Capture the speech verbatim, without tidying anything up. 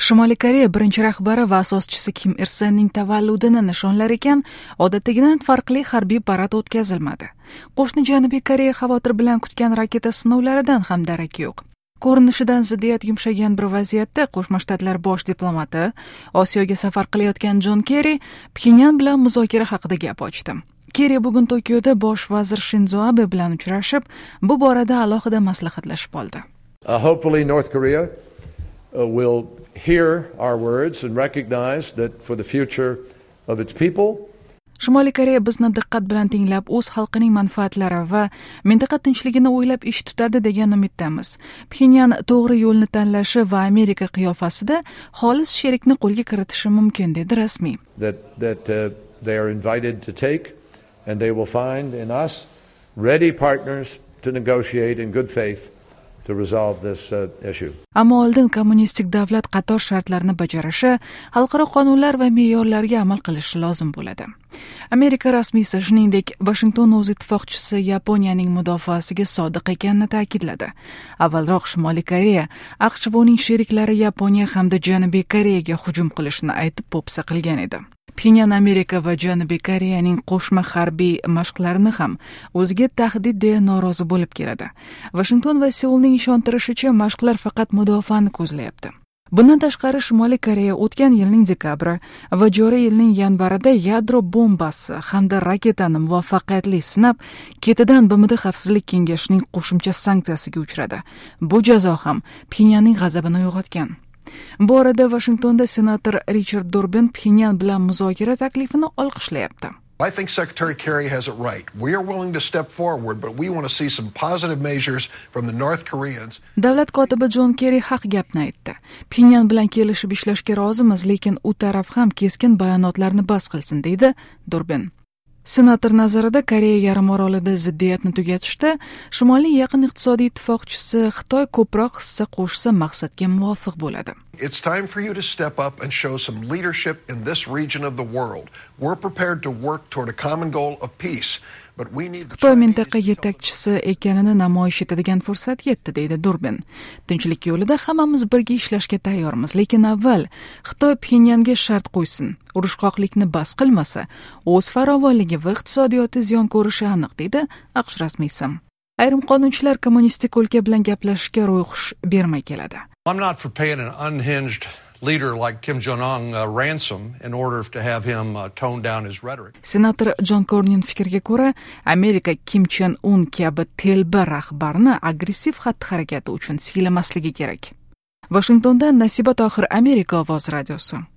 Shimoliy Koreya birinchi rahbari va asoschisi Kim Ir Senning tavalludini nishonlar ekan, odatdagidan farqli harbiy parad o'tkazilmadi. Qo'shni Janubiy Koreya xavotir bilan kutgan raketa sinovlaridan ham darak yo'q. Ko'rinishidan ziddiyat yumshagan bir vaziyatda Qo'shma Shtatlar bosh diplomati Osiyoga safar qilayotgan Jon Kerri Pxenyan bilan muzokara haqida gap ochdi. Kerri bugun Tokioda bosh vazir Shinzo Abe bilan uchrashib, bu borada alohida maslahatlashib oldi. Uh, hopefully North Korea uh, will hear our words and recognize that for the future of its people. Shimoliy Koreya bizni diqqat bilan tinglab, o'z xalqining manfaatlari va mintaqa tinchligini o'ylab ish tutadi degan umiddamiz. Pxenyan to'g'ri yo'lni tanlashi va Amerika qiyofasida xolis sherikni qo'lga kiritishi mumkin, dedi rasmiy. That that uh, they are invited to take and they will find in us ready partners to negotiate in good faith to resolve this uh, issue. Ammo oldin kommunistik davlat qator shartlarni bajarishi, xalqaro qonunlar va me'yorlarga amal qilishi lozim bo'ladi. Amerika rasmiysi shuningdek Washington o'z ittifoqchisi Yaponiyaning mudofaasiga sodiq ekanini ta'kidladi. Avvalroq Shimoliy Koreya AQSh va uning sheriklari Yaponiya hamda Janubiy Koreyaga hujum qilishini aytib po'pisa qilgan edi. Pxenyan Amerika va Janubiy Koreyaning qo'shma harbiy mashqlarini ham o'ziga tahdid deya norozi bo'lib keladi. Washington va Seulning ishontirishicha mashqlar faqat mudofaani ko'zlayapti. Bundan tashqari Shimoliy Koreya o'tgan yilning dekabri va joriy yilning yanvarida yadro bombasi hamda raketani muvaffaqiyatli sinab, ketidan B M D Xavfsizlik kengashining qo'shimcha sanksiyasiga uchradi. Bu jazo ham Pxenyanning g'azabini uyg'otgan. Bu orada Washingtonda senator Richard Durbin Pxenyan bilan muzokara taklifini olqishlayapti. I think Secretary Kerry has it right. We are willing to step forward, but we want to see some positive measures from the North Koreans. Davlat kotibi Jon Kerri haq gapni aytdi. Pxenyan bilan kelishib ishlashga rozimiz, lekin u taraf ham keskin bayonotlarni bas qilsin, deydi Durbin. Senator nazarida Koreya yarim orolida ziddiyatni tugatishda Shimoliy yaqin iqtisodiy ittifoqchisi Xitoy ko'proq hissa qo'shsa maqsadga muvofiq bo'ladi. It's time for you to step up and show some leadership in this region of the world. We're prepared to work toward a common goal of peace. Xitoy mintaqa yetakchisi ekanini namoyish etadigan fursat yetdi, deydi Durbin. Tinchlik yo'lida hammamiz birga ishlashga tayyormiz, lekin avval Xitoy Pxenyanga shart qo'ysin. Urushqoqlikni bas qilmasa, o'z farovonligi va iqtisodiyoti ziyon ko'rishi aniq, deydi AQSh rasmiysi. Ayrim qonunchilar kommunistik o'lka bilan gaplashishga ro'yxush bermay keladi. I'm not for paying an unhinged leader like Kim Jong-un uh, ransom in order to have him uh, tone down his rhetoric. Senator John Cornyn fikriga ko'ra, Amerika Kim Chen Un kabi telba rahbarni agressiv xatti-harakati uchun siylamasligi kerak. Washingtondan Nasiba Tohir, Amerika ovozi radiosi.